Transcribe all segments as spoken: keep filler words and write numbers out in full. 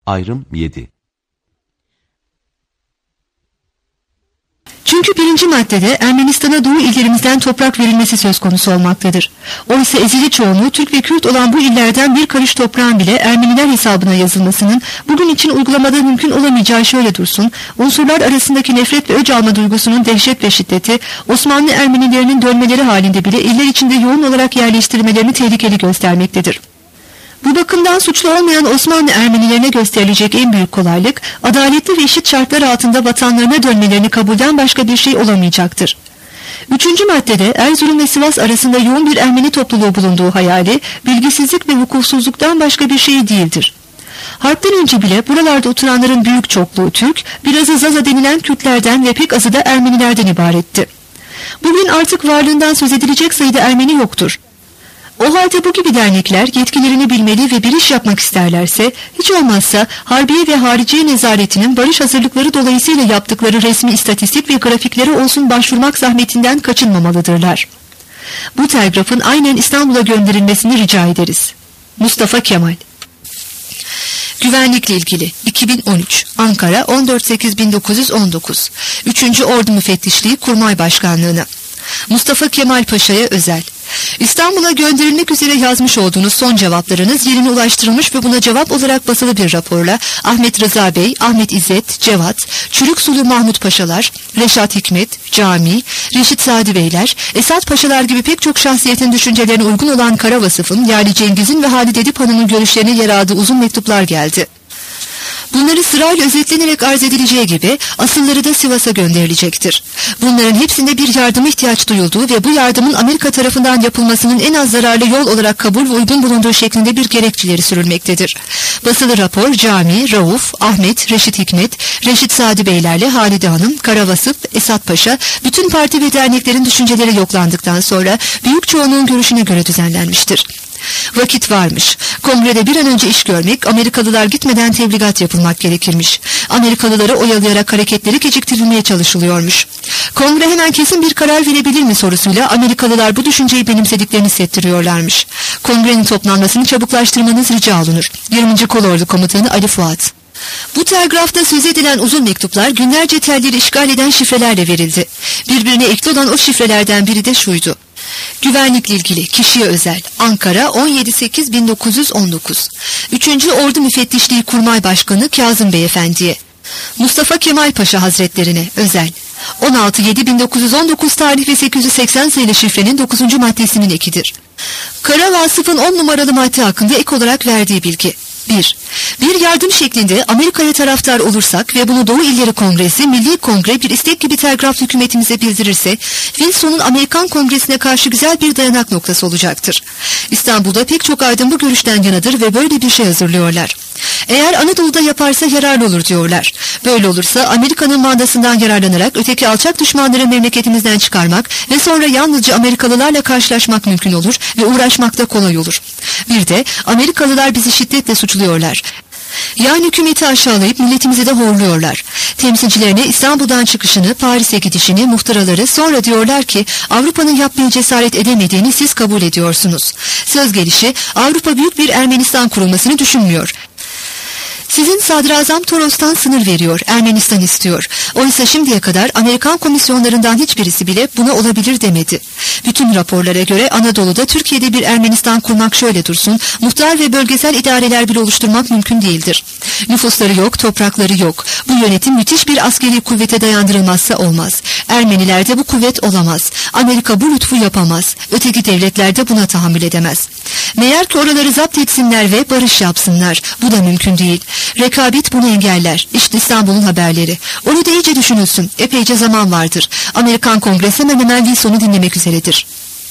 Ayrım yedi. Çünkü birinci maddede Ermenistan'a Doğu illerimizden toprak verilmesi söz konusu olmaktadır. Oysa ezeli çoğunluğu Türk ve Kürt olan bu illerden bir karış toprağın bile Ermeniler hesabına yazılmasının bugün için uygulamada mümkün olamayacağı şöyle dursun, unsurlar arasındaki nefret ve öc alma duygusunun dehşet ve şiddeti Osmanlı Ermenilerinin dönmeleri halinde bile iller içinde yoğun olarak yerleştirmelerini tehlikeli göstermektedir. Bu bakımdan suçlu olmayan Osmanlı Ermenilerine gösterilecek en büyük kolaylık, adaletli ve eşit şartlar altında vatanlarına dönmelerini kabulden başka bir şey olamayacaktır. Üçüncü maddede Erzurum ve Sivas arasında yoğun bir Ermeni topluluğu bulunduğu hayali, bilgisizlik ve vukutsuzluktan başka bir şey değildir. Harpten önce bile buralarda oturanların büyük çokluğu Türk, birazı Zaza denilen Kürtlerden ve pek azı da Ermenilerden ibaretti. Bugün artık varlığından söz edilecek sayıda Ermeni yoktur. O halde bu gibi dernekler yetkilerini bilmeli ve bir iş yapmak isterlerse, hiç olmazsa Harbiye ve Hariciye Nezaretinin barış hazırlıkları dolayısıyla yaptıkları resmi istatistik ve grafiklere olsun başvurmak zahmetinden kaçınmamalıdırlar. Bu telgrafın aynen İstanbul'a gönderilmesini rica ederiz. Mustafa Kemal. Güvenlikle ilgili iki bin on üç Ankara on dört Ekim bin dokuz yüz on dokuz üçüncü Ordu Müfettişliği Kurmay Başkanlığı'na Mustafa Kemal Paşa'ya özel. İstanbul'a gönderilmek üzere yazmış olduğunuz son cevaplarınız yerine ulaştırılmış ve buna cevap olarak basılı bir raporla Ahmet Rıza Bey, Ahmet İzzet, Cevat, Çürük Sulu Mahmut Paşalar, Reşat Hikmet, Cami, Reşit Sadi Beyler, Esat Paşalar gibi pek çok şahsiyetin düşüncelerine uygun olan Kara Vasıf'ın, Yali Cengiz'in ve Halid Edip Hanım'ın görüşlerine yer aldığı uzun mektuplar geldi. Bunları sırayla özetlenerek arz edileceği gibi asılları da Sivas'a gönderilecektir. Bunların hepsinde bir yardıma ihtiyaç duyulduğu ve bu yardımın Amerika tarafından yapılmasının en az zararlı yol olarak kabul ve uygun bulunduğu şeklinde bir gerekçeleri sürülmektedir. Basılı rapor Cami, Rauf, Ahmet, Reşit Hikmet, Reşit Sadi Beylerle Halide Hanım, Kara Vasıf, Esat Paşa, bütün parti ve derneklerin düşünceleri yoklandıktan sonra büyük çoğunluğun görüşüne göre düzenlenmiştir. Vakit varmış. Kongrede bir an önce iş görmek, Amerikalılar gitmeden tebligat yapılmak gerekirmiş. Amerikalıları oyalayarak hareketleri geciktirilmeye çalışılıyormuş. Kongre hemen kesin bir karar verebilir mi sorusuyla Amerikalılar bu düşünceyi benimsediklerini hissettiriyorlarmış. Kongrenin toplanmasını çabuklaştırmanız rica olunur. yirminci Kolordu Komutanı Ali Fuat. Bu telgrafta söz edilen uzun mektuplar günlerce telleri işgal eden şifrelerle verildi. Birbirine ekli olan o şifrelerden biri de şuydu. Güvenlikle ilgili kişiye özel Ankara on yedi Ekim bin dokuz yüz on dokuz üçüncü Ordu Müfettişliği Kurmay Başkanı Kazım Beyefendi'ye Mustafa Kemal Paşa Hazretlerine özel on altı Eylül bin dokuz yüz on dokuz tarih ve sekiz yüz seksen sayılı şifrenin dokuzuncu maddesinin ekidir. Kara Vasıf'ın on numaralı madde hakkında ek olarak verdiği bilgi. bir. Bir yardım şeklinde Amerika'ya taraftar olursak ve bunu Doğu İlleri Kongresi, Milli Kongre bir istek gibi telgraf hükümetimize bildirirse, Wilson'un Amerikan Kongresi'ne karşı güzel bir dayanak noktası olacaktır. İstanbul'da pek çok aydın bu görüşten yanadır ve böyle bir şey hazırlıyorlar. Eğer Anadolu'da yaparsa yararlı olur diyorlar. Böyle olursa Amerika'nın mandasından yararlanarak öteki alçak düşmanları memleketimizden çıkarmak ve sonra yalnızca Amerikalılarla karşılaşmak mümkün olur ve uğraşmak da kolay olur. Bir de Amerikalılar bizi şiddetle suçluyorlar. Yani hükümeti aşağılayıp milletimizi de horluyorlar. Temsilcilerine İstanbul'dan çıkışını, Paris'e gidişini, muhtıraları sonra diyorlar ki Avrupa'nın yapmaya cesaret edemediğini siz kabul ediyorsunuz. Söz gelişi Avrupa büyük bir Ermenistan kurulmasını düşünmüyor. Sizin Sadrazam Toros'tan sınır veriyor, Ermenistan istiyor. Oysa şimdiye kadar Amerikan komisyonlarından hiçbirisi bile buna olabilir demedi. Bütün raporlara göre Anadolu'da Türkiye'de bir Ermenistan kurmak şöyle dursun, muhtar ve bölgesel idareler bile oluşturmak mümkün değildir. Nüfusları yok, toprakları yok. Bu yönetim müthiş bir askeri kuvvete dayandırılmazsa olmaz. Ermenilerde bu kuvvet olamaz. Amerika bu lütfu yapamaz. Öteki devletler de buna tahammül edemez. Meğer ki oraları zapt etsinler ve barış yapsınlar. Bu da mümkün değil. Rekabet bunu engeller. İşte İstanbul'un haberleri. Onu da iyice düşünülsün. Epeyce zaman vardır. Amerikan Kongresi hemen hemen Wilson'u dinlemek üzeredir.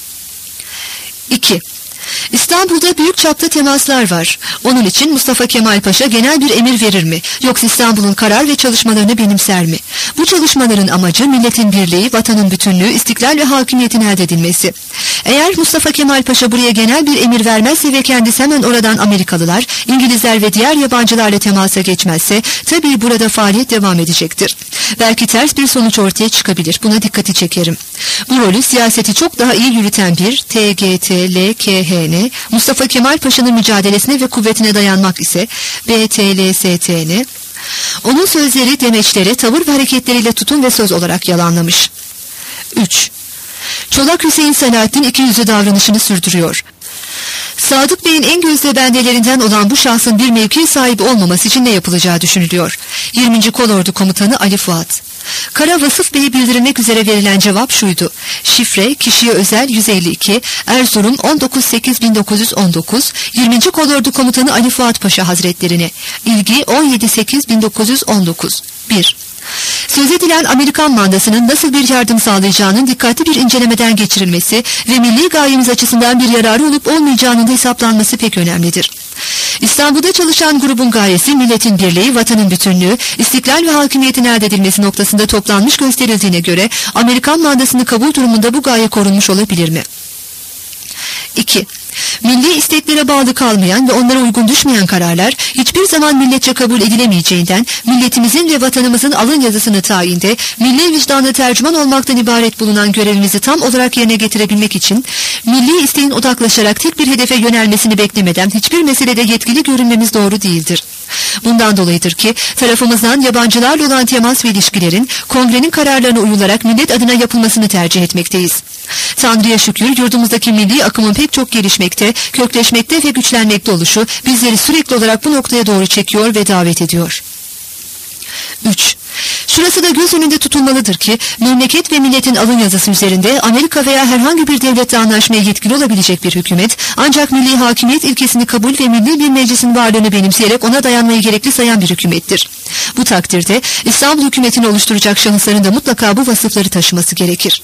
iki. İstanbul'da büyük çapta temaslar var. Onun için Mustafa Kemal Paşa genel bir emir verir mi? Yoksa İstanbul'un karar ve çalışmalarını benimser mi? Bu çalışmaların amacı milletin birliği, vatanın bütünlüğü, istiklal ve hakimiyetin elde edilmesi. Eğer Mustafa Kemal Paşa buraya genel bir emir vermezse ve kendisi hemen oradan Amerikalılar, İngilizler ve diğer yabancılarla temasa geçmezse tabii burada faaliyet devam edecektir. Belki ters bir sonuç ortaya çıkabilir. Buna dikkati çekerim. Bu rolü siyaseti çok daha iyi yürüten bir T G T L K H N, Mustafa Kemal Paşa'nın mücadelesine ve kuvvetine dayanmak ise B T L S T N, onun sözleri, demeçleri, tavır ve hareketleriyle tutum ve söz olarak yalanlamış. üç. Çolak Hüseyin Selahattin ikiyüzlü davranışını sürdürüyor. Sadık Bey'in en gözde bendelerinden olan bu şahsın bir mevki sahibi olmaması için ne yapılacağı düşünülüyor. yirminci Kolordu Komutanı Ali Fuat. Kara Vasıf Bey'i bildirilmek üzere verilen cevap şuydu. Şifre, kişiye özel yüz elli iki, Erzurum on dokuz sekiz bin dokuz yüz on dokuz, yirminci Kolordu Komutanı Ali Fuat Paşa Hazretlerine. İlgi on yedi sekiz bin dokuz yüz on dokuz. bir. Söz edilen Amerikan mandasının nasıl bir yardım sağlayacağının dikkatli bir incelemeden geçirilmesi ve milli gayemiz açısından bir yararı olup olmayacağının da hesaplanması pek önemlidir. İstanbul'da çalışan grubun gayesi milletin birliği, vatanın bütünlüğü, istiklal ve hakimiyetin elde edilmesi noktasında toplanmış gösterildiğine göre Amerikan mandasını kabul durumunda bu gaye korunmuş olabilir mi? iki. Milli isteklere bağlı kalmayan ve onlara uygun düşmeyen kararlar hiçbir zaman milletçe kabul edilemeyeceğinden milletimizin ve vatanımızın alın yazısını tayinde milli vicdanı tercüman olmaktan ibaret bulunan görevimizi tam olarak yerine getirebilmek için milli isteğin odaklaşarak tek bir hedefe yönelmesini beklemeden hiçbir meselede yetkili görünmemiz doğru değildir. Bundan dolayıdır ki tarafımızdan yabancılarla olan temas ve ilişkilerin kongrenin kararlarına uyularak millet adına yapılmasını tercih etmekteyiz. Tanrı'ya şükür yurdumuzdaki milli akımın pek çok gelişmekte, kökleşmekte ve güçlenmekte oluşu bizleri sürekli olarak bu noktaya doğru çekiyor ve davet ediyor. üç. Şurası da göz önünde tutulmalıdır ki memleket ve milletin alın yazısı üzerinde Amerika veya herhangi bir devletle anlaşmaya yetkili olabilecek bir hükümet ancak milli hakimiyet ilkesini kabul ve milli bir meclisin varlığını benimseyerek ona dayanmayı gerekli sayan bir hükümettir. Bu takdirde İstanbul hükümetini oluşturacak şahısların da mutlaka bu vasıfları taşıması gerekir.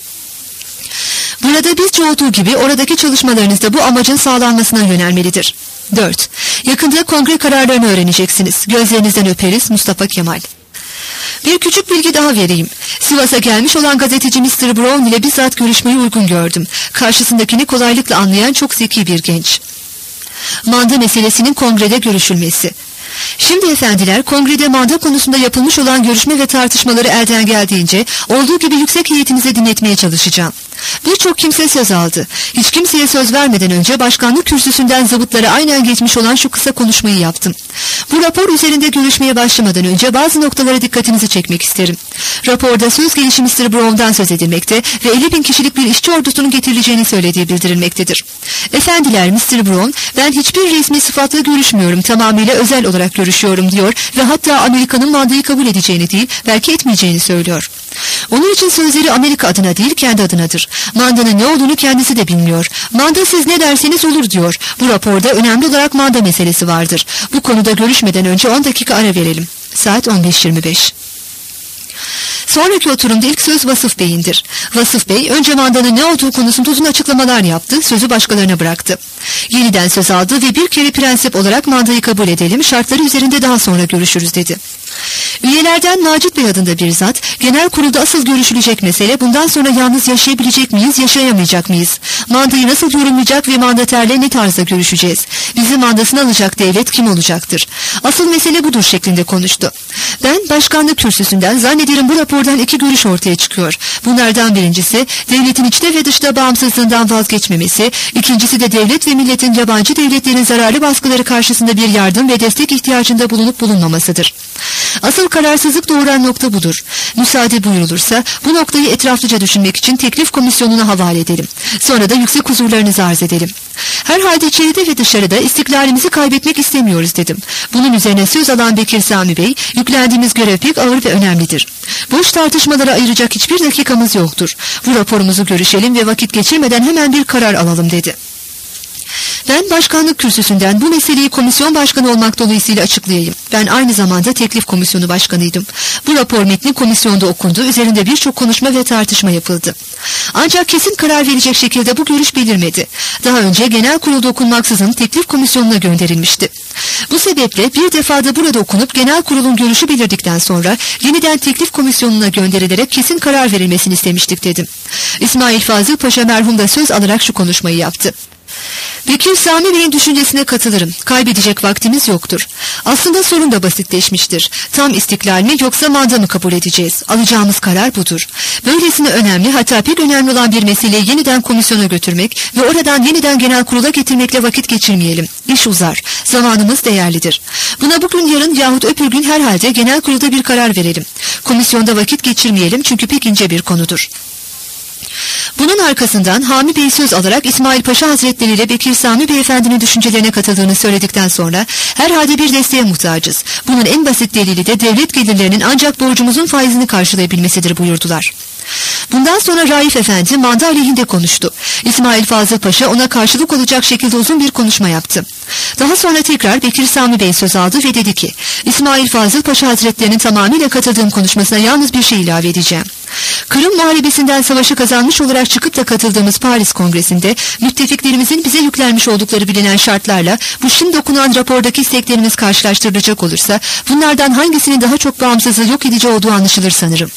Burada bizce olduğu gibi oradaki çalışmalarınız da bu amacın sağlanmasına yönelmelidir. dört. Yakında kongre kararlarını öğreneceksiniz. Gözlerinizden öperiz. Mustafa Kemal. Bir küçük bilgi daha vereyim. Sivas'a gelmiş olan gazeteci mister Brown ile bizzat görüşmeyi uygun gördüm. Karşısındakini kolaylıkla anlayan çok zeki bir genç. Manda meselesinin kongrede görüşülmesi. Şimdi efendiler, kongrede manda konusunda yapılmış olan görüşme ve tartışmaları elden geldiğince olduğu gibi yüksek heyetimize dinletmeye çalışacağım. Birçok kimse söz aldı. Hiç kimseye söz vermeden önce başkanlık kürsüsünden zabıtlara aynen geçmiş olan şu kısa konuşmayı yaptım. Bu rapor üzerinde görüşmeye başlamadan önce bazı noktalara dikkatinizi çekmek isterim. Raporda söz gelişi mister Brown'dan söz edilmekte ve elli bin kişilik bir işçi ordusunun getirileceğini söylediği bildirilmektedir. Efendiler, mister Brown, ben hiçbir resmi sıfatla görüşmüyorum, tamamıyla özel olarak görüşüyorum diyor ve hatta Amerika'nın mandayı kabul edeceğini değil, belki etmeyeceğini söylüyor. Onun için sözleri Amerika adına değil, kendi adınadır. Mandanın ne olduğunu kendisi de bilmiyor. Manda siz ne derseniz olur diyor. Bu raporda önemli olarak manda meselesi vardır. Bu konuda görüşmeden önce on dakika ara verelim. Saat on beş yirmi beş. Sonraki oturumda ilk söz Vasıf Bey'indir. Vasıf Bey önce mandanın ne olduğu konusunda uzun açıklamalar yaptı, sözü başkalarına bıraktı. Yeniden söz aldı ve bir kere prensip olarak mandayı kabul edelim, şartları üzerinde daha sonra görüşürüz dedi. Üyelerden Macit Bey adında bir zat, genel kurulda asıl görüşülecek mesele bundan sonra yalnız yaşayabilecek miyiz, yaşayamayacak mıyız? Mandayı nasıl yorumlayacak ve mandaterle ne tarzda görüşeceğiz? Bizi mandasını alacak devlet kim olacaktır? Asıl mesele budur şeklinde konuştu. Ben başkanlık kürsüsünden zannederim bu rapordan iki görüş ortaya çıkıyor. Bunlardan birincisi devletin içte ve dışta bağımsızlığından vazgeçmemesi, ikincisi de devlet ve milletin yabancı devletlerin zararlı baskıları karşısında bir yardım ve destek ihtiyacında bulunup bulunmamasıdır. Asıl kararsızlık doğuran nokta budur. Müsaade buyurulursa bu noktayı etraflıca düşünmek için teklif komisyonuna havale edelim. Sonra da yüksek huzurlarınızı arz edelim. Herhalde içeride ve dışarıda istiklalimizi kaybetmek istemiyoruz dedim. Bunun üzerine söz alan Bekir Sami Bey, yüklendiğimiz görev pek ağır ve önemlidir. Boş tartışmalara ayıracak hiçbir dakikamız yoktur. Bu raporumuzu görüşelim ve vakit geçirmeden hemen bir karar alalım dedi. Ben başkanlık kürsüsünden bu meseleyi komisyon başkanı olmak dolayısıyla açıklayayım. Ben aynı zamanda teklif komisyonu başkanıydım. Bu rapor metni komisyonda okundu, üzerinde birçok konuşma ve tartışma yapıldı. Ancak kesin karar verecek şekilde bu görüş belirmedi. Daha önce genel kurulda okunmaksızın teklif komisyonuna gönderilmişti. Bu sebeple bir defada burada okunup genel kurulun görüşü belirdikten sonra yeniden teklif komisyonuna gönderilerek kesin karar verilmesini istemiştik dedim. İsmail Fazıl Paşa merhum da söz alarak şu konuşmayı yaptı. Bekir Sami Bey'in düşüncesine katılırım. Kaybedecek vaktimiz yoktur. Aslında sorun da basitleşmiştir. Tam istiklal mi yoksa manda mı kabul edeceğiz? Alacağımız karar budur. Böylesine önemli, hatta pek önemli olan bir meseleyi yeniden komisyona götürmek ve oradan yeniden genel kurula getirmekle vakit geçirmeyelim. İş uzar. Zamanımız değerlidir. Buna bugün, yarın yahut öbür gün herhalde genel kurulda bir karar verelim. Komisyonda vakit geçirmeyelim çünkü pek ince bir konudur. Bunun arkasından Hami Bey söz alarak İsmail Paşa Hazretleri ile Bekir Sami Beyefendinin düşüncelerine katıldığını söyledikten sonra herhalde bir desteğe muhtacız. Bunun en basit delili de devlet gelirlerinin ancak borcumuzun faizini karşılayabilmesidir buyurdular. Bundan sonra Raif Efendi manda aleyhinde konuştu. İsmail Fazıl Paşa ona karşılık olacak şekilde uzun bir konuşma yaptı. Daha sonra tekrar Bekir Sami Bey söz aldı ve dedi ki, İsmail Fazıl Paşa Hazretlerinin tamamıyla katıldığım konuşmasına yalnız bir şey ilave edeceğim. Kırım Muharebesi'nden savaşı kazanmış olarak çıkıp da katıldığımız Paris Kongresi'nde müttefiklerimizin bize yüklenmiş oldukları bilinen şartlarla bu şimdi okunan rapordaki isteklerimiz karşılaştırılacak olursa bunlardan hangisinin daha çok bağımsızlığı yok edici olduğu anlaşılır sanırım.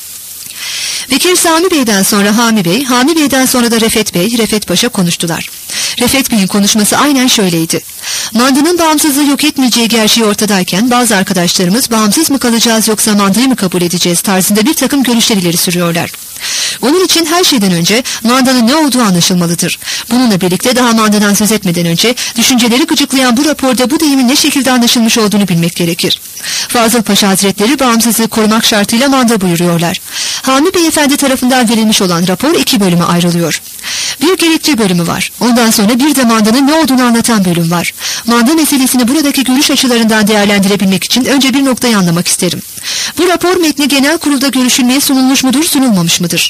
Bekir Sami Bey'den sonra Hami Bey, Hami Bey'den sonra da Refet Bey, Refet Paşa konuştular. Refet Bey'in konuşması aynen şöyleydi. Mandanın bağımsızlığı yok etmeyeceği gerçeği ortadayken bazı arkadaşlarımız bağımsız mı kalacağız yoksa mandayı mı kabul edeceğiz tarzında bir takım görüşler ileri sürüyorlar. Onun için her şeyden önce mandanın ne olduğu anlaşılmalıdır. Bununla birlikte daha mandadan söz etmeden önce düşünceleri gıcıklayan bu raporda bu deyimin ne şekilde anlaşılmış olduğunu bilmek gerekir. Fazıl Paşa Hazretleri bağımsızlığı korumak şartıyla manda buyuruyorlar. Hami Beyefendi tarafından verilmiş olan rapor iki bölüme ayrılıyor. Bir gerekçe bölümü var. Ondan sonra bir de mandanın ne olduğunu anlatan bölüm var. Manda meselesini buradaki görüş açılarından değerlendirebilmek için önce bir noktayı anlamak isterim. Bu rapor metni genel kurulda görüşülmeye sunulmuş mudur, sunulmamış mıdır?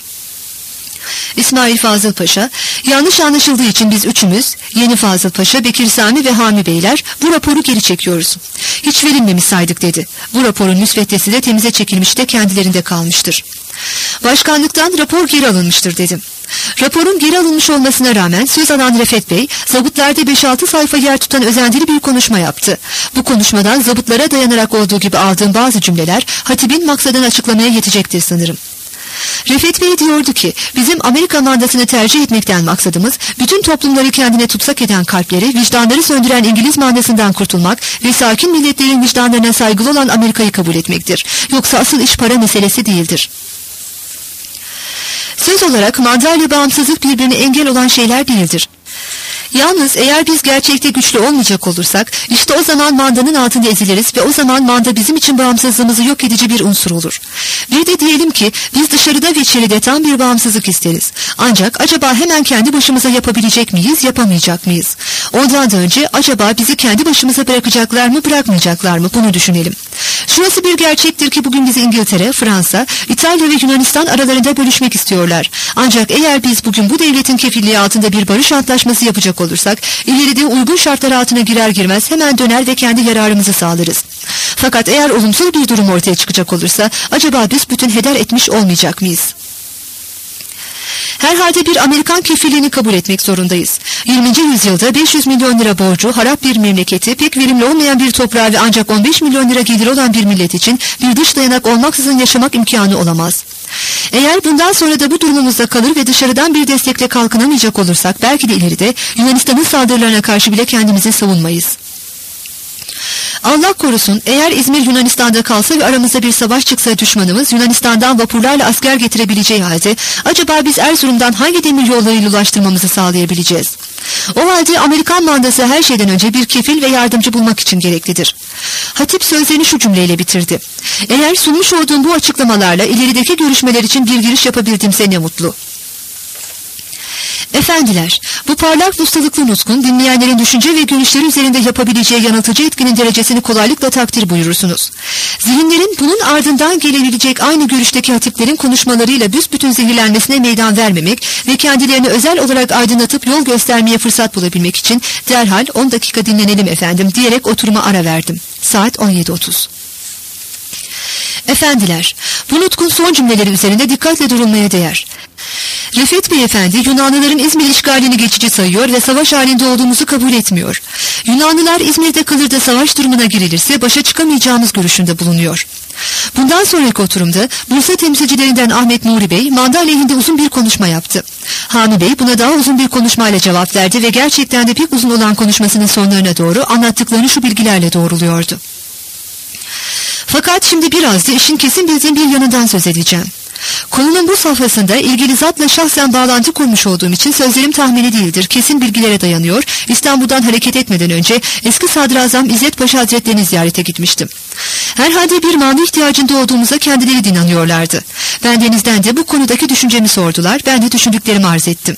İsmail Fazıl Paşa, yanlış anlaşıldığı için biz üçümüz, Yeni Fazıl Paşa, Bekir Sami ve Hami Beyler bu raporu geri çekiyoruz. Hiç verilmemiş saydık dedi. Bu raporun müsveddesi de temize çekilmiş de kendilerinde kalmıştır. Başkanlıktan rapor geri alınmıştır dedim. Raporun geri alınmış olmasına rağmen söz alan Refet Bey, zabıtlarda beş altı sayfa yer tutan özendili bir konuşma yaptı. Bu konuşmadan zabıtlara dayanarak olduğu gibi aldığım bazı cümleler hatibin maksadını açıklamaya yetecektir sanırım. Refet Bey diyordu ki, bizim Amerika mandasını tercih etmekten maksadımız, bütün toplumları kendine tutsak eden kalpleri, vicdanları söndüren İngiliz mandasından kurtulmak ve sakin milletlerin vicdanlarına saygılı olan Amerika'yı kabul etmektir. Yoksa asıl iş para meselesi değildir. Söz olarak manda ile bağımsızlık birbirine engel olan şeyler değildir. Yalnız eğer biz gerçekte güçlü olmayacak olursak, işte o zaman mandanın altında eziliriz ve o zaman manda bizim için bağımsızlığımızı yok edici bir unsur olur. Bir de diyelim ki biz dışarıda ve içeride tam bir bağımsızlık isteriz. Ancak acaba hemen kendi başımıza yapabilecek miyiz, yapamayacak mıyız? Ondan da önce acaba bizi kendi başımıza bırakacaklar mı, bırakmayacaklar mı? Bunu düşünelim. Şurası bir gerçektir ki bugün bizi İngiltere, Fransa, İtalya ve Yunanistan aralarında bölüşmek istiyorlar. Ancak eğer biz bugün bu devletin kefilliği altında bir barış antlaşması yapacak olursak, ileride uygun şartlar altına girer girmez hemen döner ve kendi yararımızı sağlarız. Fakat eğer olumsuz bir durum ortaya çıkacak olursa, acaba biz bütün heder etmiş olmayacak mıyız? Herhalde bir Amerikan kefilliğini kabul etmek zorundayız. yirminci yüzyılda beş yüz milyon lira borcu, harap bir memleketi, pek verimli olmayan bir toprağı ve ancak on beş milyon lira geliri olan bir millet için bir dış dayanak olmaksızın yaşamak imkanı olamaz. Eğer bundan sonra da bu durumumuzda kalır ve dışarıdan bir destekle kalkınamayacak olursak, belki de ileride Yunanistan'ın saldırılarına karşı bile kendimizi savunmayız. Allah korusun, eğer İzmir Yunanistan'da kalsa ve aramızda bir savaş çıksa düşmanımız Yunanistan'dan vapurlarla asker getirebileceği halde acaba biz Erzurum'dan hangi demir yollarıyla ulaştırmamızı sağlayabileceğiz? O halde Amerikan mandası her şeyden önce bir kefil ve yardımcı bulmak için gereklidir. Hatip sözlerini şu cümleyle bitirdi. Eğer sunmuş olduğum bu açıklamalarla ilerideki görüşmeler için bir giriş yapabildimse ne mutlu. Efendiler, bu parlak ustalıklı nutkun dinleyenlerin düşünce ve görüşleri üzerinde yapabileceği yanıltıcı etkinin derecesini kolaylıkla takdir buyurursunuz. Zihinlerin bunun ardından gelebilecek aynı görüşteki hatiplerin konuşmalarıyla büsbütün zehirlenmesine meydan vermemek ve kendilerini özel olarak aydınlatıp yol göstermeye fırsat bulabilmek için derhal on dakika dinlenelim efendim diyerek oturuma ara verdim. Saat on yedi otuz. Efendiler, bu nutkun son cümleleri üzerinde dikkatle durulmaya değer. Refet Beyefendi Yunanlıların İzmir işgalini geçici sayıyor ve savaş halinde olduğumuzu kabul etmiyor. Yunanlılar İzmir'de kalır da savaş durumuna girilirse başa çıkamayacağımız görüşünde bulunuyor. Bundan sonraki oturumda Bursa temsilcilerinden Ahmet Nuri Bey manda aleyhinde uzun bir konuşma yaptı. Hami Bey buna daha uzun bir konuşmayla cevap verdi ve gerçekten de pek uzun olan konuşmasının sonlarına doğru anlattıklarını şu bilgilerle doğruluyordu. Fakat şimdi biraz da işin kesin bildiğim bir yanından söz edeceğim. Konunun bu safhasında ilgili zatla şahsen bağlantı kurmuş olduğum için sözlerim tahmini değildir, kesin bilgilere dayanıyor. İstanbul'dan hareket etmeden önce eski Sadrazam İzzet Paşa Hazretlerini ziyarete gitmiştim. Herhalde bir manda ihtiyacında olduğumuza kendileri inanıyorlardı. Bendenizden de bu konudaki düşüncemi sordular, ben de düşündüklerimi arz ettim.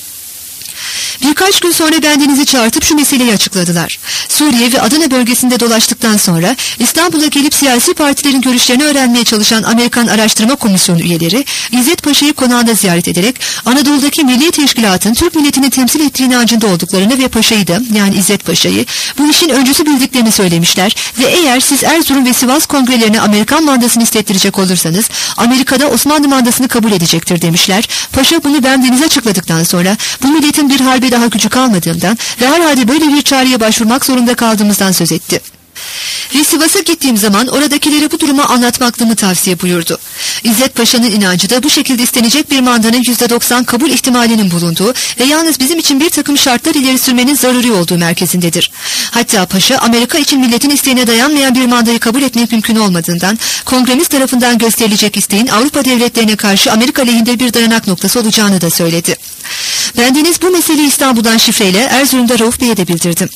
Birkaç gün sonra bendenizi çağırtıp şu meseleyi açıkladılar. Suriye ve Adana bölgesinde dolaştıktan sonra İstanbul'a gelip siyasi partilerin görüşlerini öğrenmeye çalışan Amerikan Araştırma Komisyonu üyeleri İzzet Paşa'yı konağında ziyaret ederek Anadolu'daki milli teşkilatın Türk milletini temsil ettiği inancında olduklarını ve Paşa'yı da yani İzzet Paşa'yı bu işin öncüsü bildiklerini söylemişler ve eğer siz Erzurum ve Sivas kongrelerine Amerikan mandasını istettirecek olursanız Amerika'da Osmanlı mandasını kabul edecektir demişler. Paşa bunu bendenize açıkladıktan sonra bu milletin bir harbe daha gücü kalmadığından ve herhalde böyle bir çağrıya başvurmak zorunda kaldığımızdan söz etti. Ve Sivas'a gittiğim zaman oradakilere bu durumu anlatmaklığımı tavsiye buyurdu. İzzet Paşa'nın inancı da bu şekilde istenecek bir mandanın yüzde doksan kabul ihtimalinin bulunduğu ve yalnız bizim için bir takım şartlar ileri sürmenin zaruri olduğu merkezindedir. Hatta Paşa Amerika için milletin isteğine dayanmayan bir mandayı kabul etmek mümkün olmadığından kongremiz tarafından gösterilecek isteğin Avrupa devletlerine karşı Amerika lehinde bir dayanak noktası olacağını da söyledi. Bendeniz bu meseleyi İstanbul'dan şifreyle Erzurum'da Rauf Bey'e de bildirdim.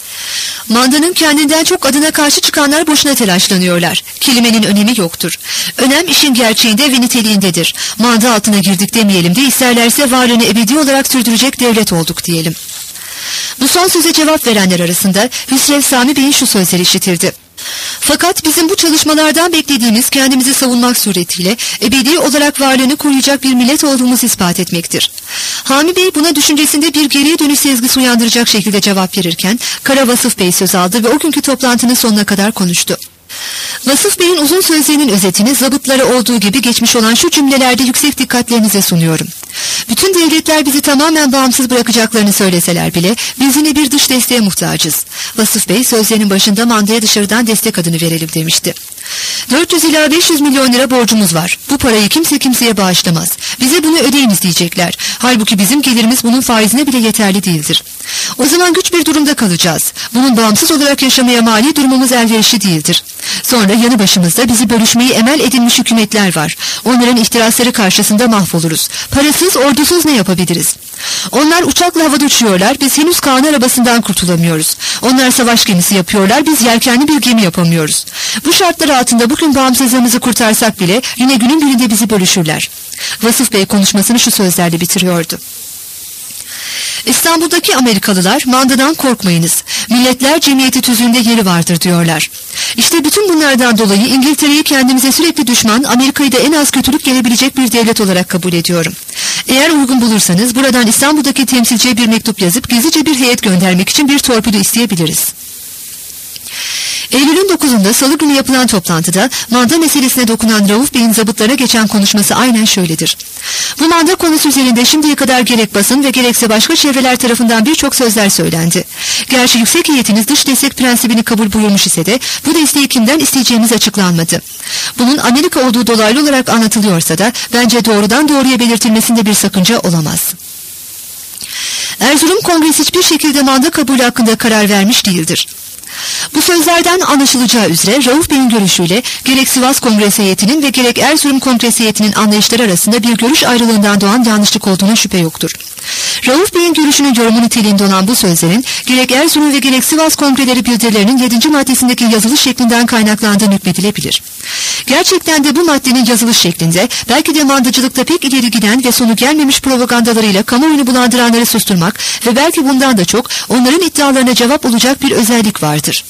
Mandanın kendinden çok adına karşı çıkanlar boşuna telaşlanıyorlar. Kelimenin önemi yoktur. Önem işin gerçeğinde ve niteliğindedir. Manda altına girdik demeyelim de isterlerse varlığını ebedi olarak sürdürecek devlet olduk diyelim. Bu son söze cevap verenler arasında Hüsrev Sami Bey'in şu sözleri işitildi. Fakat bizim bu çalışmalardan beklediğimiz kendimizi savunmak suretiyle ebedi olarak varlığını koruyacak bir millet olduğumuzu ispat etmektir. Hami Bey buna düşüncesinde bir geriye dönüş sezgisi uyandıracak şekilde cevap verirken Kara Vasıf Bey söz aldı ve o günkü toplantının sonuna kadar konuştu. Vasıf Bey'in uzun sözlerinin özetini zabıtları olduğu gibi geçmiş olan şu cümlelerde yüksek dikkatlerinize sunuyorum. Bütün devletler bizi tamamen bağımsız bırakacaklarını söyleseler bile biz yine bir dış desteğe muhtacız. Vasıf Bey sözlerinin başında mandaya dışarıdan destek adını verelim demişti. dört yüz ila beş yüz milyon lira borcumuz var. Bu parayı kimse kimseye bağışlamaz. Bize bunu ödeyiniz diyecekler. Halbuki bizim gelirimiz bunun faizine bile yeterli değildir. O zaman güç bir durumda kalacağız. Bunun bağımsız olarak yaşamaya mali durumumuz elverişli değildir. Sonra yanı başımızda bizi bölüşmeyi emel edinmiş hükümetler var. Onların ihtirasları karşısında mahvoluruz. Parasız, ordusuz ne yapabiliriz? Onlar uçakla havada uçuyorlar, biz henüz Kaan arabasından kurtulamıyoruz. Onlar savaş gemisi yapıyorlar, biz yelkenli bir gemi yapamıyoruz. Bu şartlar altında bugün bağımsızlığımızı kurtarsak bile yine günün birinde bizi bölüşürler. Vasıf Bey konuşmasını şu sözlerle bitiriyordu. İstanbul'daki Amerikalılar mandadan korkmayınız. Milletler cemiyeti tüzüğünde yeri vardır diyorlar. İşte bütün bunlardan dolayı İngiltere'yi kendimize sürekli düşman, Amerika'yı da en az kötülük gelebilecek bir devlet olarak kabul ediyorum. Eğer uygun bulursanız buradan İstanbul'daki temsilciye bir mektup yazıp gizlice bir heyet göndermek için bir torpido isteyebiliriz. Eylül'ün dokuzunda Salı günü yapılan toplantıda manda meselesine dokunan Rauf Bey'in zabıtlara geçen konuşması aynen şöyledir. Bu manda konusu üzerinde şimdiye kadar gerek basın ve gerekse başka çevreler tarafından birçok sözler söylendi. Gerçi yüksek heyetiniz dış destek prensibini kabul buyurmuş ise de bu desteği kimden isteyeceğimiz açıklanmadı. Bunun Amerika olduğu dolaylı olarak anlatılıyorsa da bence doğrudan doğruya belirtilmesinde bir sakınca olamaz. Erzurum Kongresi hiçbir şekilde manda kabulü hakkında karar vermiş değildir. Bu sözlerden anlaşılacağı üzere Rauf Bey'in görüşüyle gerek Sivas Kongresi heyetinin ve gerek Erzurum Kongresi heyetinin anlayışları arasında bir görüş ayrılığından doğan yanlışlık olduğuna şüphe yoktur. Rauf Bey'in görüşünün yorumu niteliğinde olan bu sözlerin gerek Erzurum ve gerek Sivas Kongreleri bildirilerinin yedinci maddesindeki yazılış şeklinden kaynaklandığını hükmedilebilir. Gerçekten de bu maddenin yazılış şeklinde belki de mandacılıkta pek ileri giden ve sonu gelmemiş propagandalarıyla kamuoyunu bulandıranları susturmak ve belki bundan da çok onların iddialarına cevap olacak bir özellik vardır.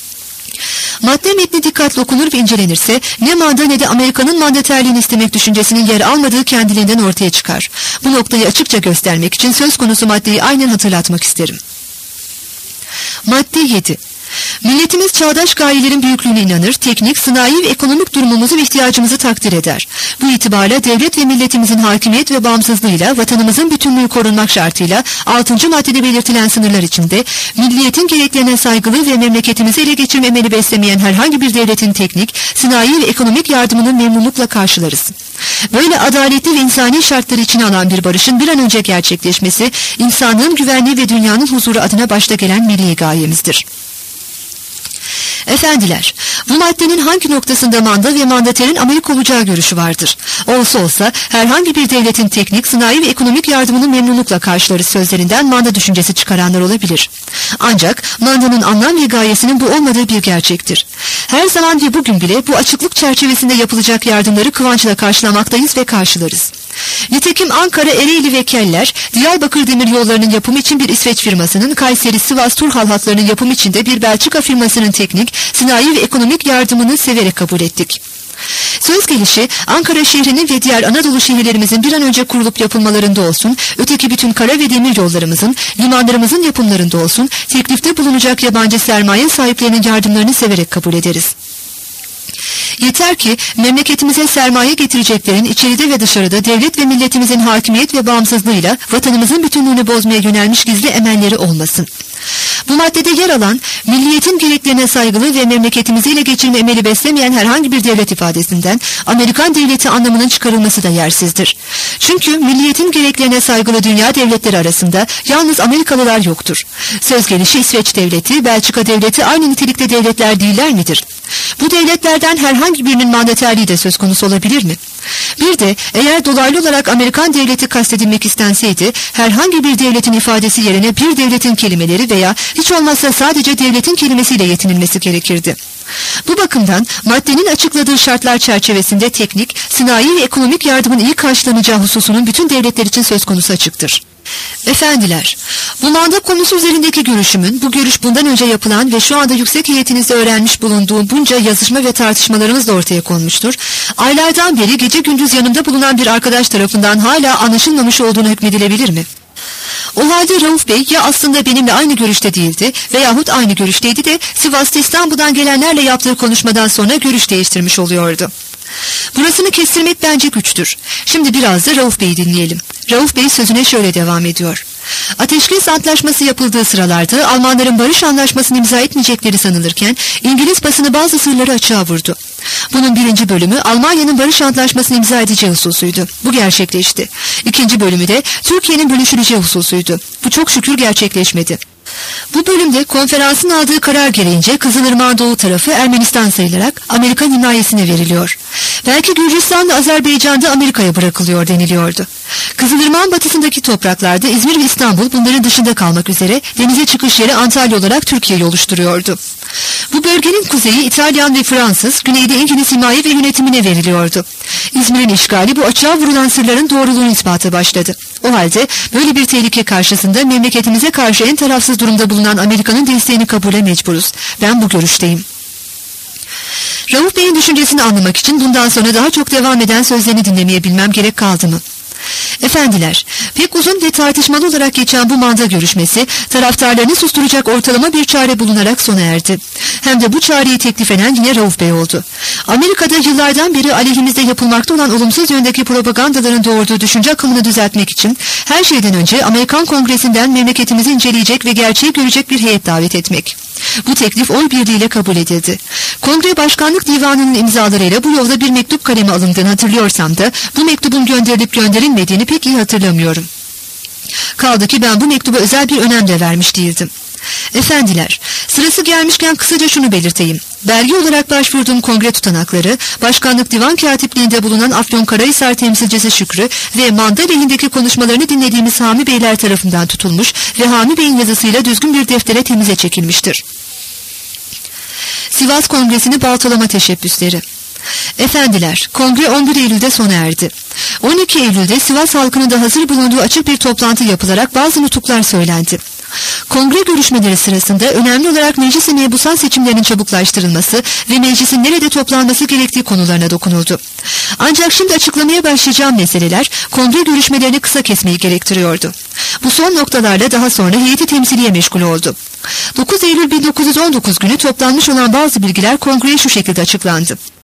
Madde metni dikkatli okunur ve incelenirse ne manda ne de Amerika'nın mandaterliğini istemek düşüncesinin yer almadığı kendiliğinden ortaya çıkar. Bu noktayı açıkça göstermek için söz konusu maddeyi aynen hatırlatmak isterim. Madde yedi. Milletimiz çağdaş gayelerin büyüklüğüne inanır, teknik, sanayi ve ekonomik durumumuzu ve ihtiyacımızı takdir eder. Bu itibarla devlet ve milletimizin hakimiyet ve bağımsızlığıyla vatanımızın bütünlüğü korunmak şartıyla altıncı maddede belirtilen sınırlar içinde milliyetin gereklerine saygılı ve memleketimizi ele geçirmemeli beslemeyen herhangi bir devletin teknik, sanayi ve ekonomik yardımını memnunlukla karşılarız. Böyle adaletli ve insani şartları içine alan bir barışın bir an önce gerçekleşmesi, insanlığın güvenliği ve dünyanın huzuru adına başta gelen milli gayemizdir. Efendiler, bu maddenin hangi noktasında manda ve mandaterin Amerika olacağı görüşü vardır. Olsa olsa herhangi bir devletin teknik, sanayi ve ekonomik yardımını memnunlukla karşılarız sözlerinden manda düşüncesi çıkaranlar olabilir. Ancak mandanın anlam ve gayesinin bu olmadığı bir gerçektir. Her zaman ve bugün bile bu açıklık çerçevesinde yapılacak yardımları kıvançla karşılamaktayız ve karşılarız. Nitekim Ankara, Ereğli ve Keller, Diyarbakır demiryollarının yapımı için bir İsveç firmasının, Kayseri, Sivas, Turhal hatlarının yapımı için de bir Belçika firmasının teknik, sanayi ve ekonomik yardımını severek kabul ettik. Söz gelişi Ankara şehrinin ve diğer Anadolu şehirlerimizin bir an önce kurulup yapılmalarında olsun, öteki bütün kara ve demir yollarımızın, limanlarımızın yapımlarında olsun, teklifte bulunacak yabancı sermaye sahiplerinin yardımlarını severek kabul ederiz. Yeter ki memleketimize sermaye getireceklerin içeride ve dışarıda devlet ve milletimizin hakimiyet ve bağımsızlığıyla vatanımızın bütünlüğünü bozmaya yönelmiş gizli emelleri olmasın. Bu maddede yer alan milliyetin gereklerine saygılı ve memleketimizi ele geçirme emeli beslemeyen herhangi bir devlet ifadesinden Amerikan devleti anlamının çıkarılması da yersizdir. Çünkü milliyetin gereklerine saygılı dünya devletleri arasında yalnız Amerikalılar yoktur. Söz gelişi İsveç devleti, Belçika devleti aynı nitelikte devletler değiller midir? Bu devletlerden herhangi birinin mandaterliği de söz konusu olabilir mi? Bir de eğer dolaylı olarak Amerikan devleti kastedilmek istenseydi, herhangi bir devletin ifadesi yerine bir devletin kelimeleri veya hiç olmazsa sadece devletin kelimesiyle yetinilmesi gerekirdi. Bu bakımdan maddenin açıkladığı şartlar çerçevesinde teknik, sanayi ve ekonomik yardımın iyi karşılanacağı hususunun bütün devletler için söz konusu açıktır. Efendiler, bu manda konusu üzerindeki görüşümün, bu görüş bundan önce yapılan ve şu anda yüksek heyetinizde öğrenmiş bulunduğum bunca yazışma ve tartışmalarımızla ortaya konmuştur. Aylardan beri gece gündüz yanımda bulunan bir arkadaş tarafından hala anlaşılmamış olduğuna hükmedilebilir mi? O halde Rauf Bey ya aslında benimle aynı görüşte değildi veyahut aynı görüşteydi de Sivas'ta İstanbul'dan gelenlerle yaptığı konuşmadan sonra görüş değiştirmiş oluyordu. Burasını kestirmek bence güçtür. Şimdi biraz da Rauf Bey'i dinleyelim. Rauf Bey sözüne şöyle devam ediyor. Ateşkes Antlaşması yapıldığı sıralarda Almanların barış anlaşmasını imza etmeyecekleri sanılırken İngiliz basını bazı sırları açığa vurdu. Bunun birinci bölümü Almanya'nın barış antlaşmasını imza edeceği hususuydu. Bu gerçekleşti. İkinci bölümü de Türkiye'nin bölüşüleceği hususuydu. Bu çok şükür gerçekleşmedi. Bu bölümde konferansın aldığı karar gereğince Kızılırmak'ın doğu tarafı Ermenistan sayılarak Amerikan himayesine veriliyor. Belki Gürcistan'la Azerbaycan'da Amerika'ya bırakılıyor deniliyordu. Kızılırmak'ın batısındaki topraklarda İzmir ve İstanbul bunların dışında kalmak üzere denize çıkış yeri Antalya olarak Türkiye'yi oluşturuyordu. Bu bölgenin kuzeyi İtalyan ve Fransız, güneyde İngiliz himaye ve yönetimine veriliyordu. İzmir'in işgali bu açığa vurulan sırların doğruluğunu ispatı başladı. O halde böyle bir tehlike karşısında memleketimize karşı en tarafsız durumda bulunan Amerika'nın desteğini kabule mecburuz. Ben bu görüşteyim. Rauf Bey'in düşüncesini anlamak için bundan sonra daha çok devam eden sözlerini dinlemeye bilmem gerek kaldı mı? Efendiler, pek uzun ve tartışmalı olarak geçen bu manda görüşmesi taraftarlarını susturacak ortalama bir çare bulunarak sona erdi. Hem de bu çareyi teklif eden yine Rauf Bey oldu. Amerika'da yıllardan beri aleyhimizde yapılmakta olan olumsuz yöndeki propagandaların doğurduğu düşünce akımını düzeltmek için her şeyden önce Amerikan Kongresi'nden memleketimizi inceleyecek ve gerçeği görecek bir heyet davet etmek. Bu teklif oy birliğiyle kabul edildi. Kongre Başkanlık Divanı'nın imzalarıyla bu yolda bir mektup kaleme alındığını hatırlıyorsam da bu mektubun gönderilip gönderilmediğini pek iyi hatırlamıyorum. Kaldı ki ben bu mektuba özel bir önem de vermiş değildim. Efendiler, sırası gelmişken kısaca şunu belirteyim. Belge olarak başvurduğum kongre tutanakları, Başkanlık Divan Katipliğinde bulunan Afyonkarahisar temsilcisi Şükrü ve manda lehindeki konuşmalarını dinlediğimiz Hami Beyler tarafından tutulmuş ve Hami Bey'in yazısıyla düzgün bir deftere temize çekilmiştir. Sivas Kongresi'ni baltalama teşebbüsleri. Efendiler, kongre on bir Eylül'de sona erdi. on iki Eylül'de Sivas halkının da hazır bulunduğu açık bir toplantı yapılarak bazı nutuklar söylendi. Kongre görüşmeleri sırasında önemli olarak meclis-i mebusan seçimlerinin çabuklaştırılması ve meclisin nerede toplanması gerektiği konularına dokunuldu. Ancak şimdi açıklamaya başlayacağım meseleler kongre görüşmelerini kısa kesmeyi gerektiriyordu. Bu son noktalarla daha sonra heyeti temsiliye meşgul oldu. dokuz Eylül bin dokuz yüz on dokuz günü toplanmış olan bazı bilgiler kongreye şu şekilde açıklandı.